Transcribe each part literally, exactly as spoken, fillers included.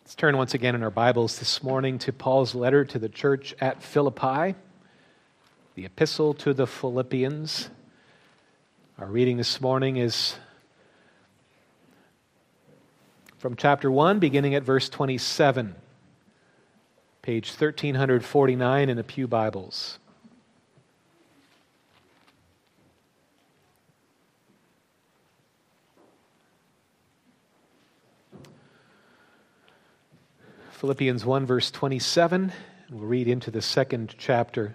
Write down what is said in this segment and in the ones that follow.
Let's turn once again in our Bibles this morning to Paul's letter to the church at Philippi, the epistle to the Philippians. Our reading this morning is from chapter one, beginning at verse twenty-seven, page thirteen forty-nine in the Pew Bibles. Philippians one, verse twenty-seven, and we'll read into the second chapter.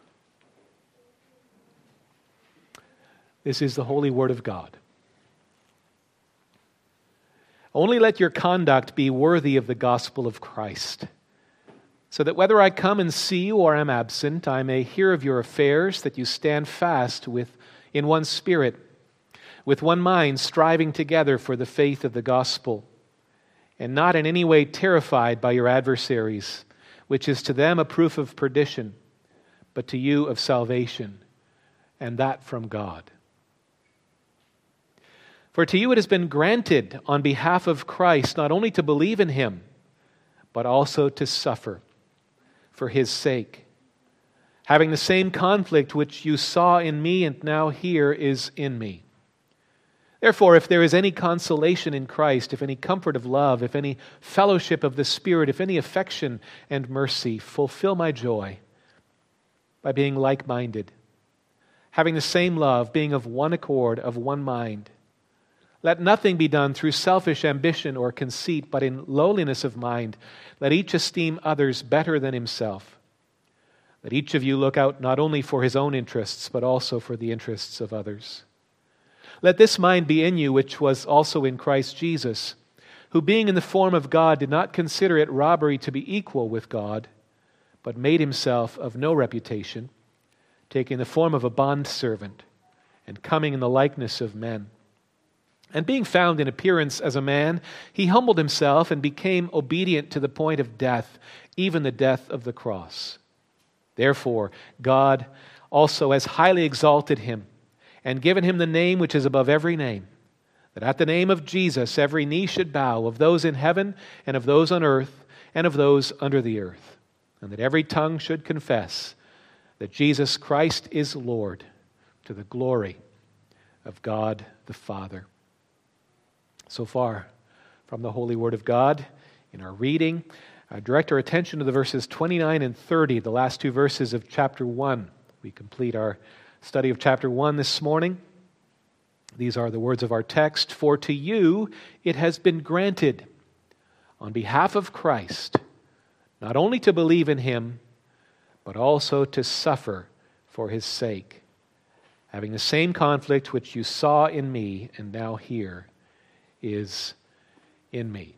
This is the holy word of God. Only let your conduct be worthy of the gospel of Christ, so that whether I come and see you or am absent, I may hear of your affairs, that you stand fast with in one spirit, with one mind, striving together for the faith of the gospel, and not in any way terrified by your adversaries, which is to them a proof of perdition, but to you of salvation, and that from God. For to you it has been granted on behalf of Christ not only to believe in Him, but also to suffer for His sake, having the same conflict which you saw in me and now hear is in me. Therefore, if there is any consolation in Christ, if any comfort of love, if any fellowship of the Spirit, if any affection and mercy, fulfill my joy by being like-minded, having the same love, being of one accord, of one mind. Let nothing be done through selfish ambition or conceit, but in lowliness of mind, let each esteem others better than himself. Let each of you look out not only for his own interests, but also for the interests of others. Let this mind be in you, which was also in Christ Jesus, who being in the form of God did not consider it robbery to be equal with God, but made himself of no reputation, taking the form of a bondservant, and coming in the likeness of men. And being found in appearance as a man, he humbled himself and became obedient to the point of death, even the death of the cross. Therefore, God also has highly exalted him, and given him the name which is above every name, that at the name of Jesus every knee should bow, of those in heaven and of those on earth and of those under the earth, and that every tongue should confess that Jesus Christ is Lord, to the glory of God the Father. So far from the holy word of God in our reading, I direct our attention to the verses twenty-nine and thirty, the last two verses of chapter one. We complete our study of chapter one this morning. These are the words of our text. For to you it has been granted on behalf of Christ not only to believe in Him, but also to suffer for His sake, having the same conflict which you saw in me and now hear is in me.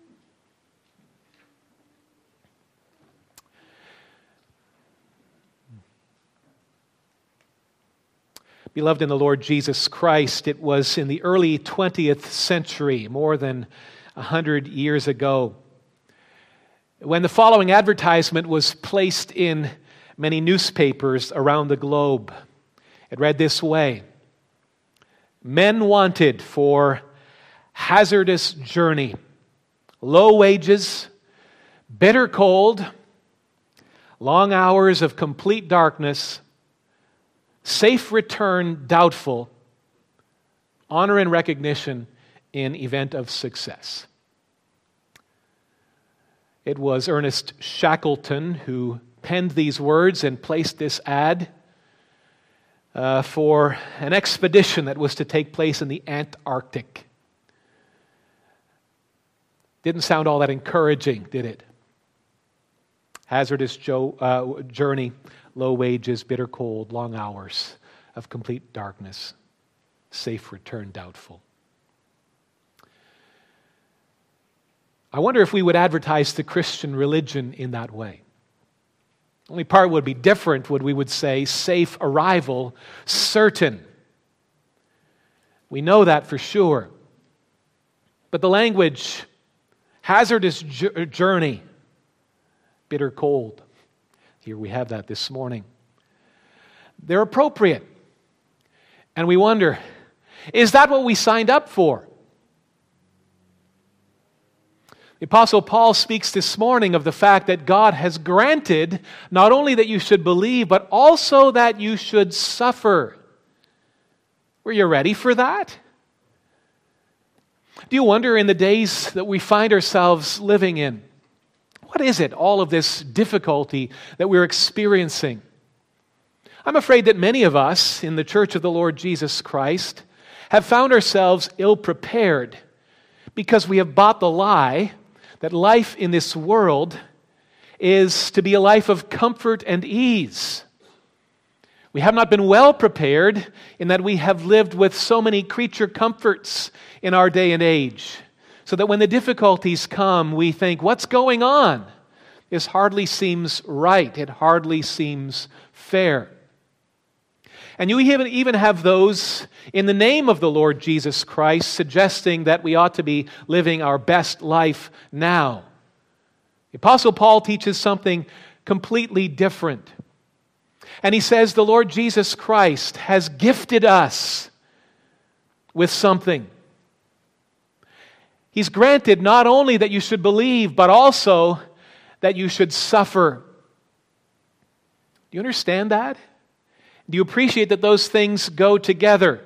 Beloved in the Lord Jesus Christ, it was in the early twentieth century, more than a hundred years ago, when the following advertisement was placed in many newspapers around the globe. It read this way: men wanted for hazardous journey, low wages, bitter cold, long hours of complete darkness, safe return doubtful, honor and recognition in event of success. It was Ernest Shackleton who penned these words and placed this ad uh, for an expedition that was to take place in the Antarctic. Didn't sound all that encouraging, did it? Hazardous jo- uh, journey, low wages, bitter cold, long hours of complete darkness, safe return doubtful. I wonder if we would advertise the Christian religion in that way. Only part would be different, would we would say, safe arrival, certain. We know that for sure. But the language, hazardous journey, bitter cold. Here we have that this morning. They're appropriate. And we wonder, is that what we signed up for? The Apostle Paul speaks this morning of the fact that God has granted not only that you should believe, but also that you should suffer. Were you ready for that? Do you wonder in the days that we find ourselves living in, what is it, all of this difficulty that we're experiencing? I'm afraid that many of us in the Church of the Lord Jesus Christ have found ourselves ill-prepared because we have bought the lie that life in this world is to be a life of comfort and ease. We have not been well prepared in that we have lived with so many creature comforts in our day and age, so that when the difficulties come, we think, what's going on? This hardly seems right. It hardly seems fair. And you even, even have those in the name of the Lord Jesus Christ suggesting that we ought to be living our best life now. The Apostle Paul teaches something completely different. And he says the Lord Jesus Christ has gifted us with something. He's granted not only that you should believe, but also that you should suffer. Do you understand that? Do you appreciate that those things go together?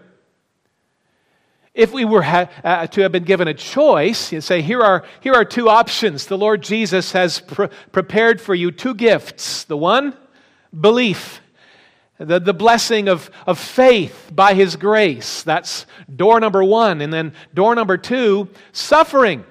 If we were ha- uh, to have been given a choice, you say, here are, here are two options. The Lord Jesus has pre- prepared for you two gifts. The one, belief. The, the blessing of, of faith by His grace. That's door number one. And then door number two, suffering.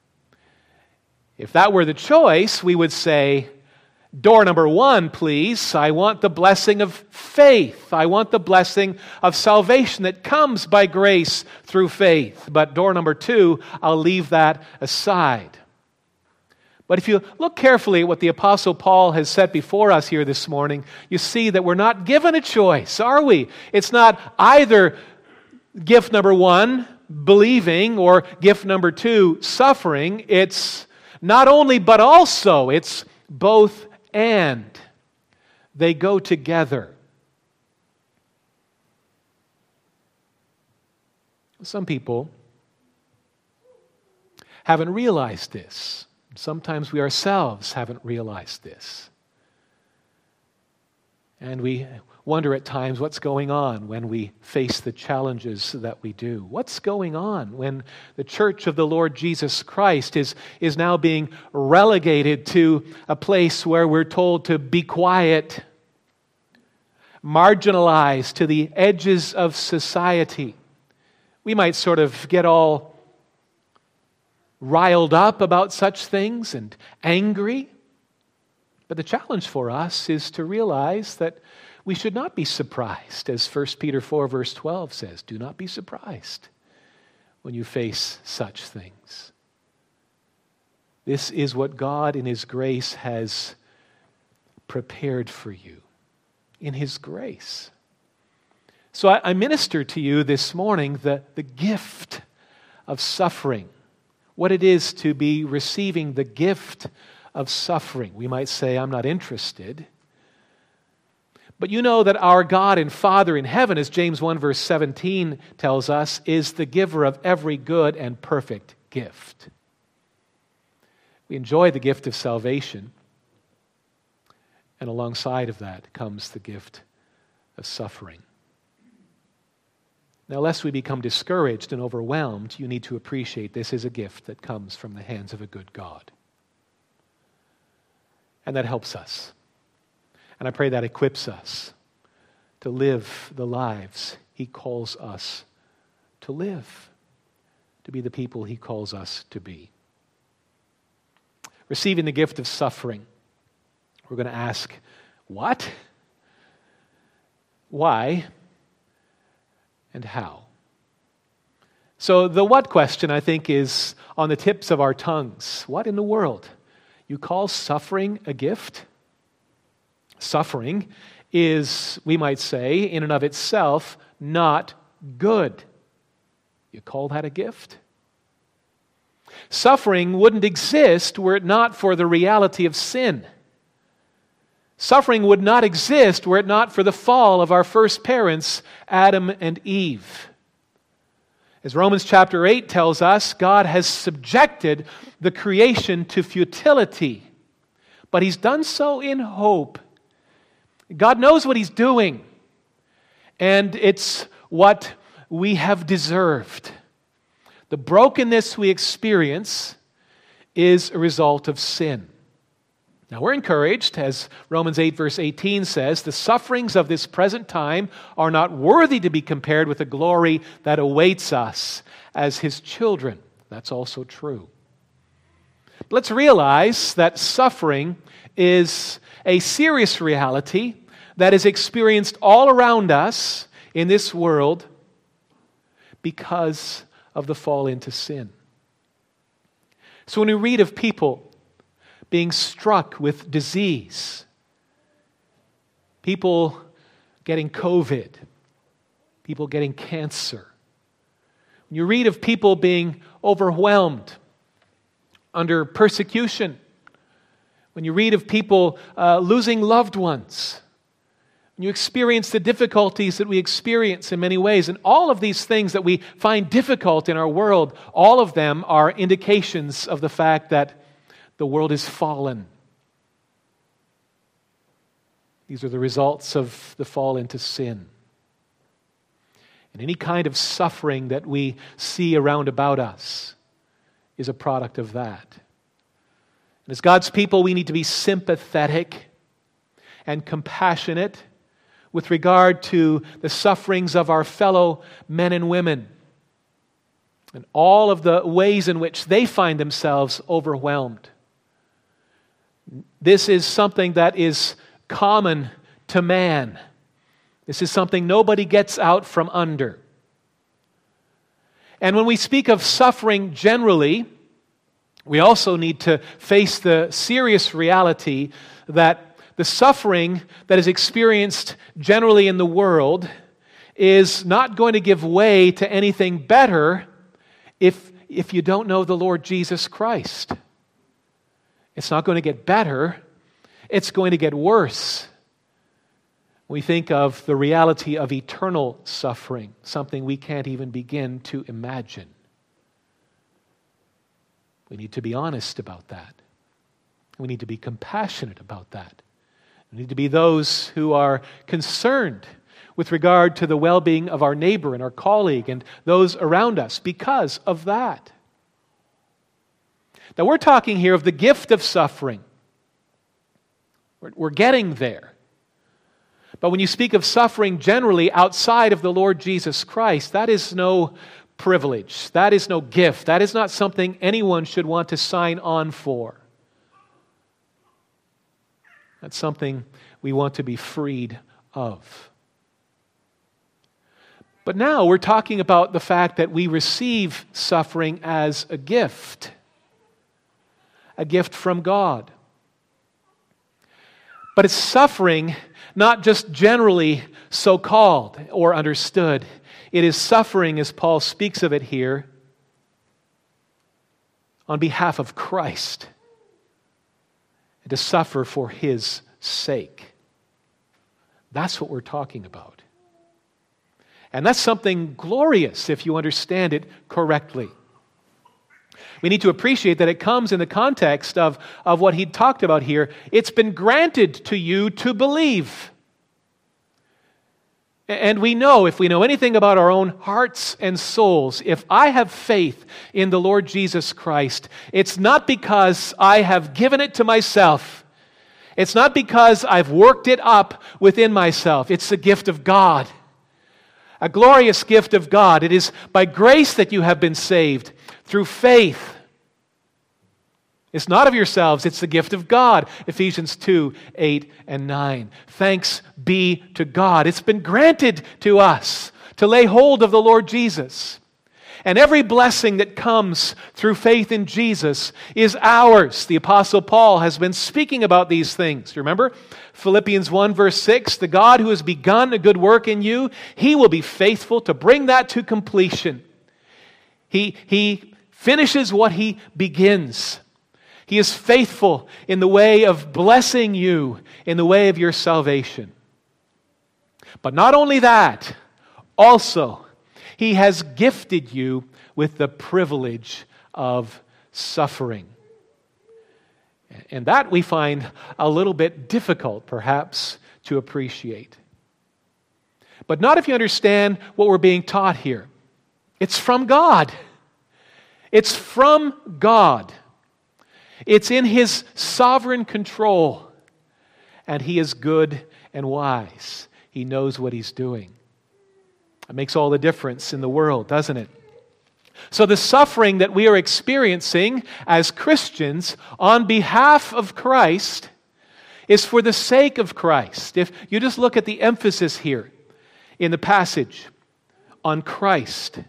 If that were the choice, we would say, door number one, please. I want the blessing of faith. I want the blessing of salvation that comes by grace through faith. But door number two, I'll leave that aside. But if you look carefully at what the Apostle Paul has set before us here this morning, you see that we're not given a choice, are we? It's not either gift number one, believing, or gift number two, suffering. It's not only but also. It's both and. They go together. Some people haven't realized this. Sometimes we ourselves haven't realized this. And we wonder at times what's going on when we face the challenges that we do. What's going on when the Church of the Lord Jesus Christ is, is now being relegated to a place where we're told to be quiet, marginalized to the edges of society. We might sort of get all riled up about such things and angry. But the challenge for us is to realize that we should not be surprised, as First Peter four verse twelve says. Do not be surprised when you face such things. This is what God in His grace has prepared for you. In His grace. So I, I minister to you this morning the, the gift of suffering. What it is to be receiving the gift of suffering. We might say, I'm not interested. But you know that our God and Father in heaven, as James one verse seventeen tells us, is the giver of every good and perfect gift. We enjoy the gift of salvation. And alongside of that comes the gift of suffering. Now, lest we become discouraged and overwhelmed, you need to appreciate this is a gift that comes from the hands of a good God. And that helps us. And I pray that equips us to live the lives He calls us to live, to be the people He calls us to be. Receiving the gift of suffering, we're going to ask, what? Why? And how? So the what question, I think, is on the tips of our tongues. What in the world? You call suffering a gift? Suffering is, we might say, in and of itself, not good. You call that a gift? Suffering wouldn't exist were it not for the reality of sin. Suffering would not exist were it not for the fall of our first parents, Adam and Eve. As Romans chapter eight tells us, God has subjected the creation to futility, but He's done so in hope. God knows what He's doing, and it's what we have deserved. The brokenness we experience is a result of sin. Now we're encouraged, as Romans eight verse eighteen says, the sufferings of this present time are not worthy to be compared with the glory that awaits us as His children. That's also true. But let's realize that suffering is a serious reality that is experienced all around us in this world because of the fall into sin. So when we read of people being struck with disease, people getting COVID, people getting cancer, when you read of people being overwhelmed under persecution, when you read of people uh, losing loved ones, when you experience the difficulties that we experience in many ways, and all of these things that we find difficult in our world, all of them are indications of the fact that the world is fallen. These are the results of the fall into sin. And any kind of suffering that we see around about us is a product of that. And as God's people, we need to be sympathetic and compassionate with regard to the sufferings of our fellow men and women and all of the ways in which they find themselves overwhelmed. This is something that is common to man. This is something nobody gets out from under. And when we speak of suffering generally, we also need to face the serious reality that the suffering that is experienced generally in the world is not going to give way to anything better if, if you don't know the Lord Jesus Christ. It's not going to get better. It's going to get worse. We think of the reality of eternal suffering, something we can't even begin to imagine. We need to be honest about that. We need to be compassionate about that. We need to be those who are concerned with regard to the well-being of our neighbor and our colleague and those around us because of that. Now, we're talking here of the gift of suffering. We're, we're getting there. But when you speak of suffering generally outside of the Lord Jesus Christ, that is no privilege. That is no gift. That is not something anyone should want to sign on for. That's something we want to be freed of. But now we're talking about the fact that we receive suffering as a gift. A gift from God. But it's suffering not just generally so-called or understood. It is suffering, as Paul speaks of it here, on behalf of Christ. And to suffer for His sake. That's what we're talking about. And that's something glorious if you understand it correctly. We need to appreciate that it comes in the context of, of what he talked about here. It's been granted to you to believe. And we know, if we know anything about our own hearts and souls, if I have faith in the Lord Jesus Christ, it's not because I have given it to myself. It's not because I've worked it up within myself. It's a gift of God. A glorious gift of God. It is by grace that you have been saved. Through faith. It's not of yourselves, it's the gift of God. Ephesians two, eight, and nine. Thanks be to God. It's been granted to us to lay hold of the Lord Jesus. And every blessing that comes through faith in Jesus is ours. The Apostle Paul has been speaking about these things. Remember? Philippians one verse six, the God who has begun a good work in you, He will be faithful to bring that to completion. He, he finishes what He begins. He is faithful in the way of blessing you, in the way of your salvation. But not only that, also, He has gifted you with the privilege of suffering. And that we find a little bit difficult, perhaps, to appreciate. But not if you understand what we're being taught here. It's from God. It's from God. It's in His sovereign control. And He is good and wise. He knows what He's doing. It makes all the difference in the world, doesn't it? So the suffering that we are experiencing as Christians on behalf of Christ is for the sake of Christ. If you just look at the emphasis here in the passage on Christ,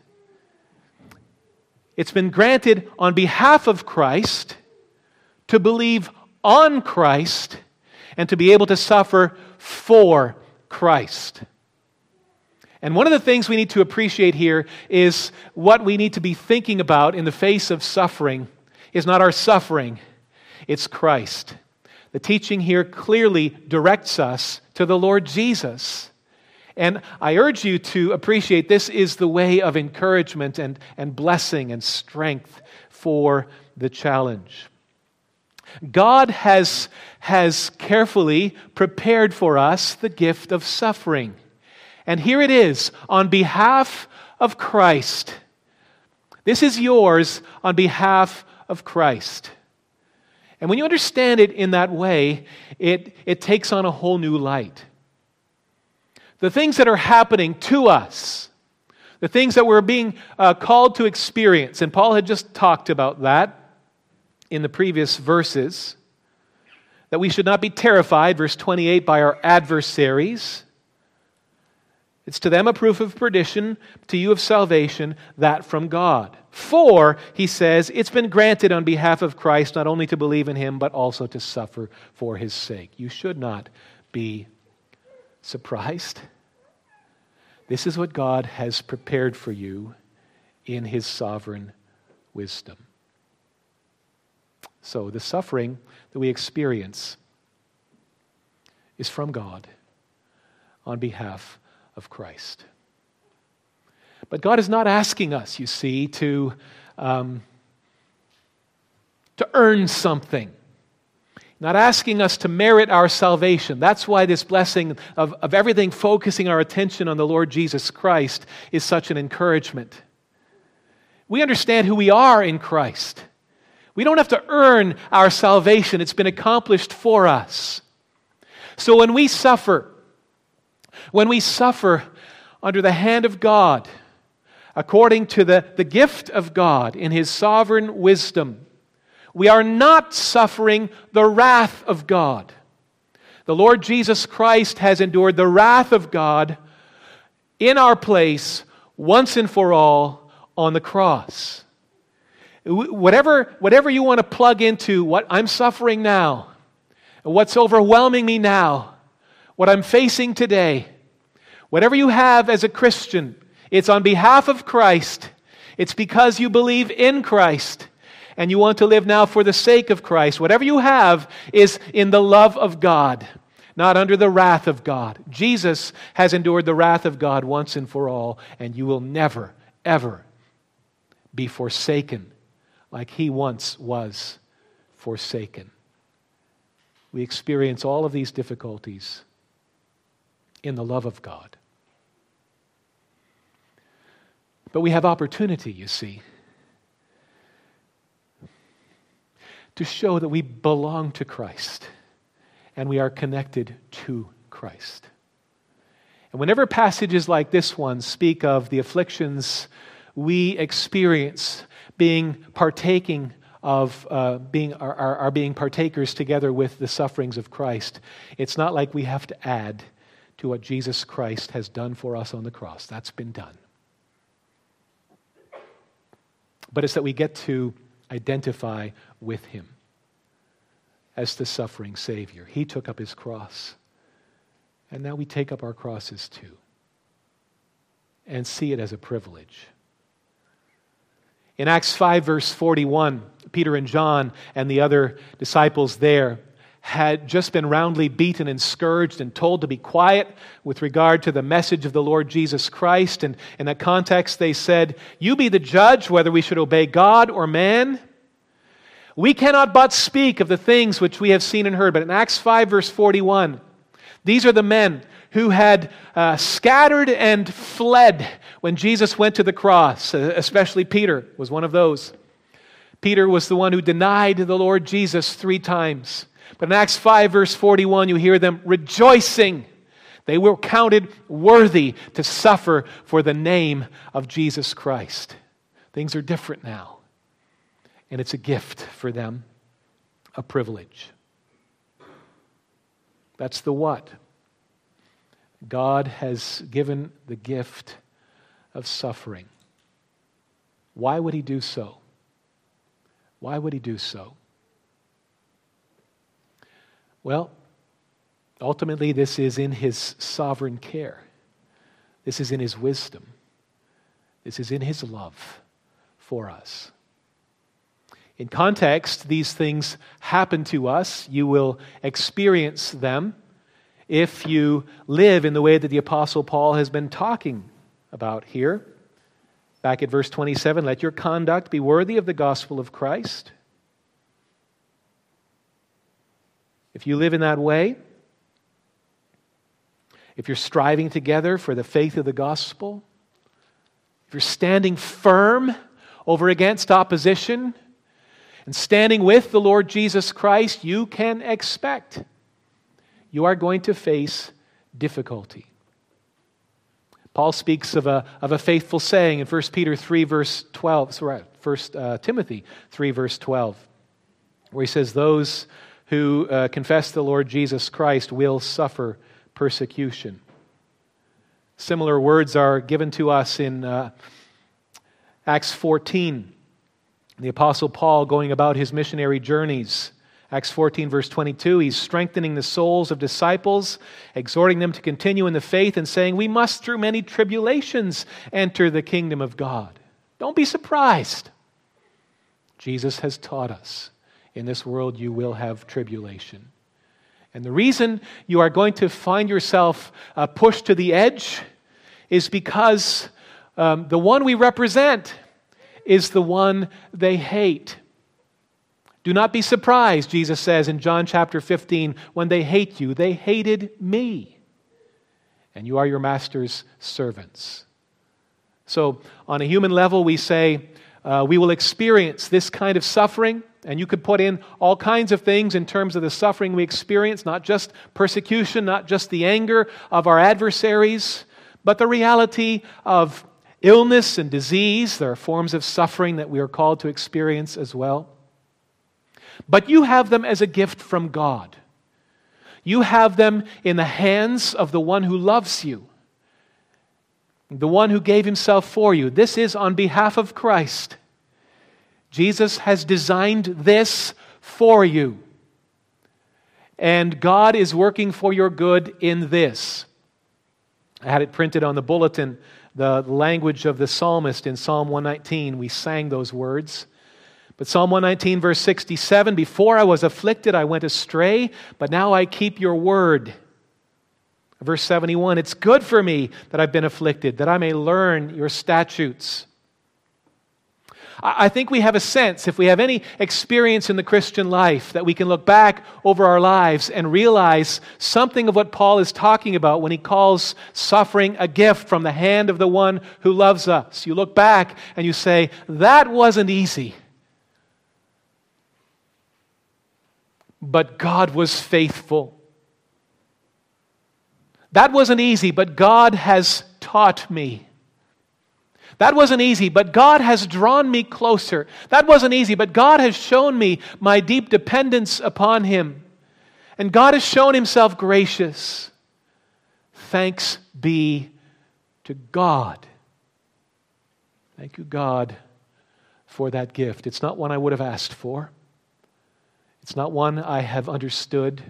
it's been granted on behalf of Christ to believe on Christ and to be able to suffer for Christ. And one of the things we need to appreciate here is what we need to be thinking about in the face of suffering is not our suffering, it's Christ. The teaching here clearly directs us to the Lord Jesus. And I urge you to appreciate this is the way of encouragement and, and blessing and strength for the challenge. God has, has carefully prepared for us the gift of suffering. And here it is, on behalf of Christ. This is yours on behalf of Christ. And when you understand it in that way, it, it takes on a whole new light. The things that are happening to us, the things that we're being uh, called to experience, and Paul had just talked about that in the previous verses, that we should not be terrified, verse twenty-eight, by our adversaries. It's to them a proof of perdition, to you of salvation, that from God. For, he says, it's been granted on behalf of Christ not only to believe in Him, but also to suffer for His sake. You should not be surprised. This is what God has prepared for you in His sovereign wisdom. So the suffering that we experience is from God on behalf of Christ. But God is not asking us, you see, to, um, to earn something. Not asking us to merit our salvation. That's why this blessing of, of everything focusing our attention on the Lord Jesus Christ is such an encouragement. We understand who we are in Christ. We don't have to earn our salvation. It's been accomplished for us. So when we suffer, when we suffer under the hand of God, according to the, the gift of God in His sovereign wisdom, we are not suffering the wrath of God. The Lord Jesus Christ has endured the wrath of God in our place once and for all on the cross. Whatever, whatever you want to plug into what I'm suffering now, what's overwhelming me now, what I'm facing today, whatever you have as a Christian, it's on behalf of Christ. It's because you believe in Christ and you want to live now for the sake of Christ. Whatever you have is in the love of God, not under the wrath of God. Jesus has endured the wrath of God once and for all, and you will never, ever be forsaken like He once was forsaken. We experience all of these difficulties in the love of God. But we have opportunity, you see, to show that we belong to Christ and we are connected to Christ. And whenever passages like this one speak of the afflictions we experience being partaking of, uh, being are, are, are being partakers together with the sufferings of Christ, it's not like we have to add to what Jesus Christ has done for us on the cross. That's been done. But it's that we get to identify with Him as the suffering Savior. He took up His cross. And now we take up our crosses too. And see it as a privilege. In Acts five, verse forty-one, Peter and John and the other disciples there had just been roundly beaten and scourged and told to be quiet with regard to the message of the Lord Jesus Christ. And in that context, they said, "You be the judge whether we should obey God or man. We cannot but speak of the things which we have seen and heard." But in Acts five, verse forty-one, these are the men who had uh, scattered and fled when Jesus went to the cross. Uh, especially Peter was one of those. Peter was the one who denied the Lord Jesus three times. But in Acts five, verse forty-one, you hear them rejoicing. They were counted worthy to suffer for the name of Jesus Christ. Things are different now. And it's a gift for them, a privilege. That's the what. God has given the gift of suffering. Why would He do so? Why would He do so? Well, ultimately this is in His sovereign care. This is in His wisdom. This is in His love for us. In context, these things happen to us. You will experience them if you live in the way that the Apostle Paul has been talking about here. Back at verse twenty-seven, "Let your conduct be worthy of the gospel of Christ." If you live in that way, if you're striving together for the faith of the gospel, if you're standing firm over against opposition and standing with the Lord Jesus Christ, you can expect you are going to face difficulty. Paul speaks of a, of a faithful saying in First Peter three, verse twelve, sorry, First uh, Timothy three, verse twelve, where he says, "Those who uh, confess the Lord Jesus Christ will suffer persecution." Similar words are given to us in uh, Acts fourteen. The Apostle Paul going about his missionary journeys. Acts fourteen, verse twenty-two, he's strengthening the souls of disciples, exhorting them to continue in the faith and saying, "We must through many tribulations enter the kingdom of God." Don't be surprised. Jesus has taught us, in this world you will have tribulation. And the reason you are going to find yourself uh, pushed to the edge is because um, the one we represent is the one they hate. "Do not be surprised," Jesus says in John chapter fifteen, "when they hate you. They hated me. And you are your master's servants." So on a human level, we say uh, we will experience this kind of suffering. And you could put in all kinds of things in terms of the suffering we experience, not just persecution, not just the anger of our adversaries, but the reality of illness and disease. There are forms of suffering that we are called to experience as well. But you have them as a gift from God. You have them in the hands of the one who loves you, the one who gave Himself for you. This is on behalf of Christ. Jesus has designed this for you. And God is working for your good in this. I had it printed on the bulletin, the language of the psalmist in Psalm one nineteen. We sang those words. But Psalm one nineteen, verse sixty-seven, "Before I was afflicted, I went astray, but now I keep your word." Verse seventy-one, "It's good for me that I've been afflicted, that I may learn your statutes." I think we have a sense, if we have any experience in the Christian life, that we can look back over our lives and realize something of what Paul is talking about when he calls suffering a gift from the hand of the one who loves us. You look back and you say, that wasn't easy. But God was faithful. That wasn't easy, but God has taught me. That wasn't easy, but God has drawn me closer. That wasn't easy, but God has shown me my deep dependence upon Him. And God has shown Himself gracious. Thanks be to God. Thank you, God, for that gift. It's not one I would have asked for. It's not one I have understood.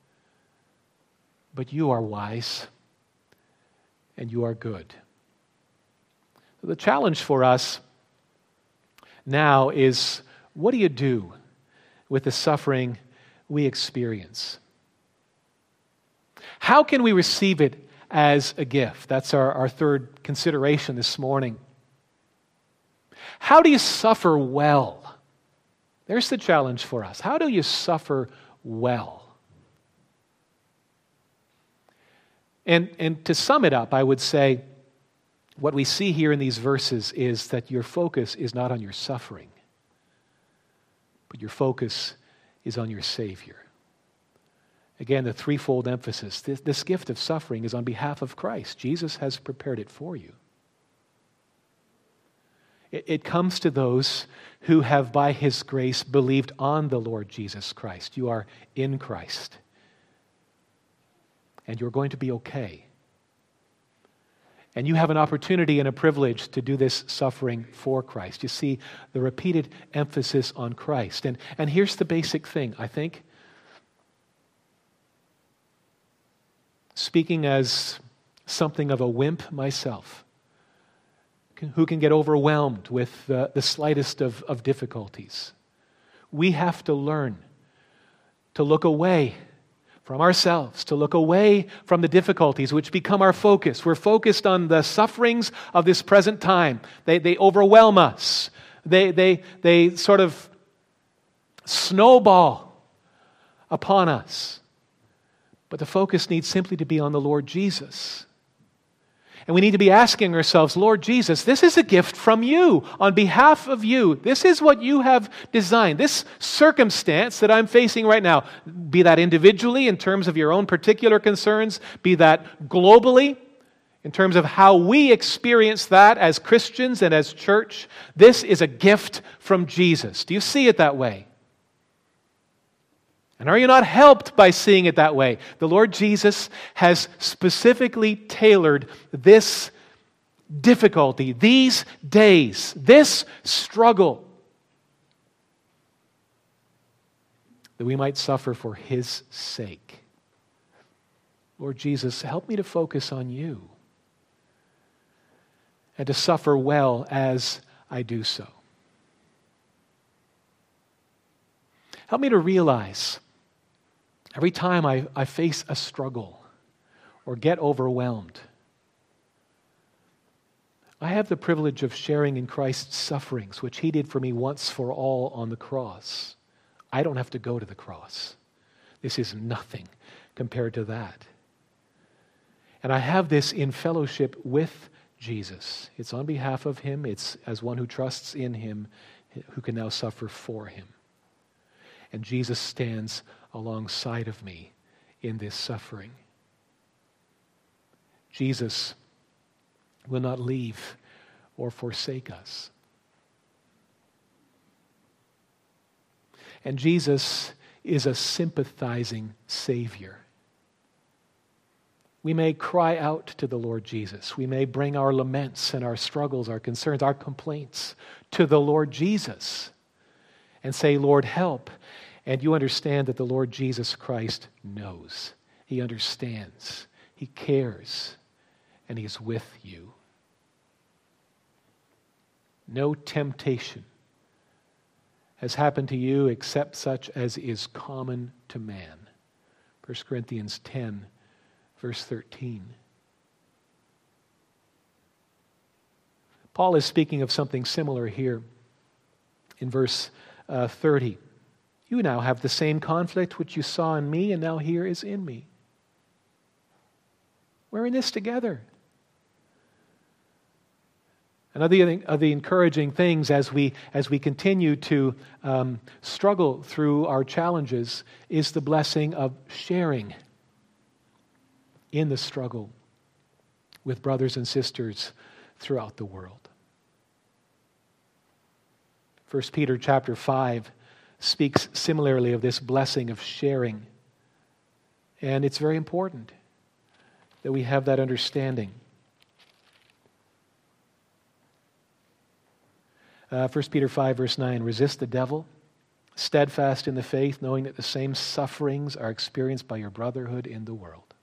But you are wise, and you are good. The challenge for us now is, what do you do with the suffering we experience. How can we receive it as a gift? That's our, our third consideration this morning. How do you suffer well? There's the challenge for us. How do you suffer well? And, and to sum it up, I would say what we see here in these verses is that your focus is not on your suffering, but your focus is on your Savior. Again, the threefold emphasis. This, this gift of suffering is on behalf of Christ. Jesus has prepared it for you. It, it comes to those who have, by His grace, believed on the Lord Jesus Christ. You are in Christ. And you're going to be okay. And you have an opportunity and a privilege to do this suffering for Christ. You see the repeated emphasis on Christ. And, and here's the basic thing, I think. Speaking as something of a wimp myself, who can get overwhelmed with the, the slightest of, of difficulties. We have to learn to look away from ourselves, to look away from the difficulties which become our focus. We're focused on the sufferings of this present time. They, they overwhelm us. They, they, they sort of snowball upon us. But the focus needs simply to be on the Lord Jesus. And we need to be asking ourselves, Lord Jesus, this is a gift from you, on behalf of you. This is what you have designed. This circumstance that I'm facing right now, be that individually in terms of your own particular concerns, be that globally in terms of how we experience that as Christians and as church, this is a gift from Jesus. Do you see it that way? And are you not helped by seeing it that way? The Lord Jesus has specifically tailored this difficulty, these days, this struggle, that we might suffer for His sake. Lord Jesus, help me to focus on you and to suffer well as I do so. Help me to realize every time I, I face a struggle or get overwhelmed, I have the privilege of sharing in Christ's sufferings, which He did for me once for all on the cross. I don't have to go to the cross. This is nothing compared to that. And I have this in fellowship with Jesus. It's on behalf of Him. It's as one who trusts in Him, who can now suffer for Him. And Jesus stands alongside of me in this suffering. Jesus will not leave or forsake us. And Jesus is a sympathizing Savior. We may cry out to the Lord Jesus. We may bring our laments and our struggles, our concerns, our complaints to the Lord Jesus and say, Lord, help. And you understand that the Lord Jesus Christ knows. He understands. He cares. And He's with you. No temptation has happened to you except such as is common to man. First Corinthians ten, verse thirteen. Paul is speaking of something similar here in verse uh, thirty. You now have the same conflict which you saw in me, and now here is in me. We're in this together. And of the, of the encouraging things as we, as we continue to um, struggle through our challenges is the blessing of sharing in the struggle with brothers and sisters throughout the world. First Peter chapter five speaks similarly of this blessing of sharing. And it's very important that we have that understanding. Uh, First Peter five, verse nine, resist the devil, steadfast in the faith, knowing that the same sufferings are experienced by your brotherhood in the world.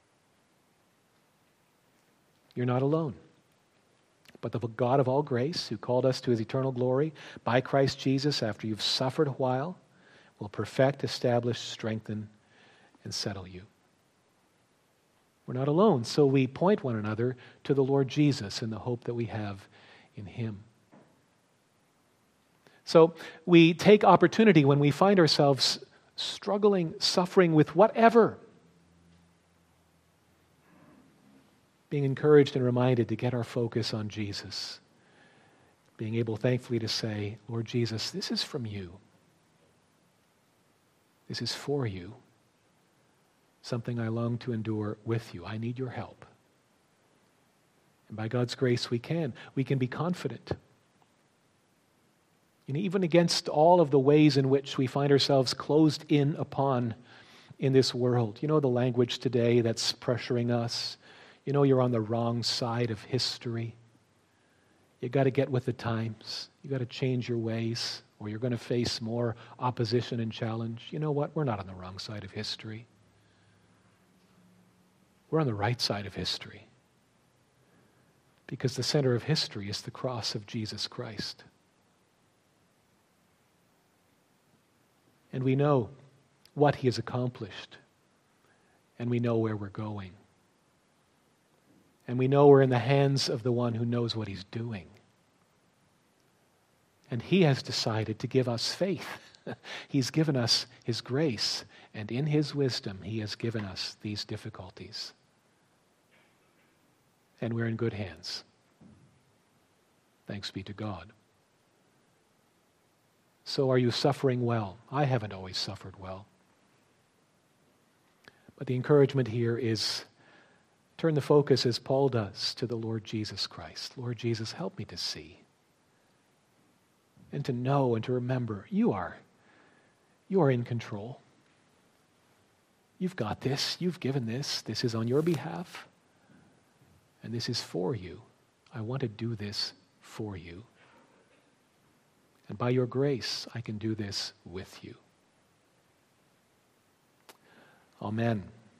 You're not alone. But the God of all grace, who called us to His eternal glory by Christ Jesus, after you've suffered a while, will perfect, establish, strengthen, and settle you. We're not alone, so we point one another to the Lord Jesus in the hope that we have in Him. So we take opportunity when we find ourselves struggling, suffering with whatever, being encouraged and reminded to get our focus on Jesus, being able thankfully to say, Lord Jesus, this is from you. This is for you. Something I long to endure with you. I need your help. And by God's grace we can. We can be confident. And even against all of the ways in which we find ourselves closed in upon in this world. You know the language today that's pressuring us. You know you're on the wrong side of history. You got to get with the times. You got to change your ways or you're going to face more opposition and challenge. You know what? We're not on the wrong side of history. We're on the right side of history because the center of history is the cross of Jesus Christ. And we know what He has accomplished, and we know where we're going. And we know we're in the hands of the one who knows what He's doing. And He has decided to give us faith. He's given us His grace, and in His wisdom He has given us these difficulties. And we're in good hands. Thanks be to God. So are you suffering well? I haven't always suffered well. But the encouragement here is turn the focus, as Paul does, to the Lord Jesus Christ. Lord Jesus, help me to see and to know and to remember you are, you are in control. You've got this. You've given this. This is on your behalf. And this is for you. I want to do this for you. And by your grace, I can do this with you. Amen.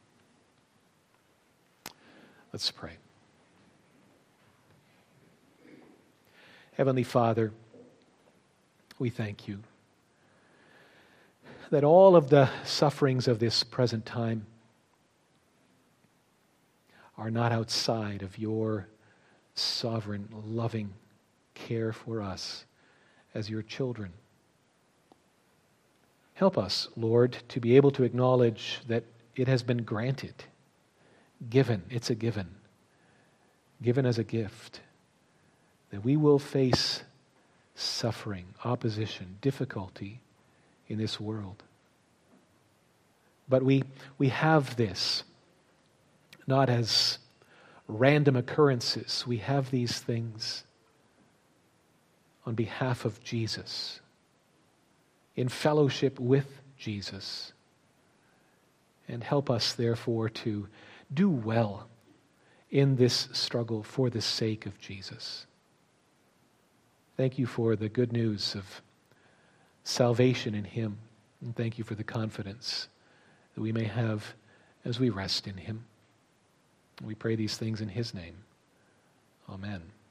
Let's pray. Heavenly Father, we thank you that all of the sufferings of this present time are not outside of your sovereign, loving care for us as your children. Help us, Lord, to be able to acknowledge that it has been granted, given, it's a given, given as a gift, that we will face suffering, opposition, difficulty in this world. But we, we have this not as random occurrences. We have these things on behalf of Jesus, in fellowship with Jesus. And help us, therefore, to do well in this struggle for the sake of Jesus. Thank you for the good news of salvation in Him. And thank you for the confidence that we may have as we rest in Him. We pray these things in His name. Amen.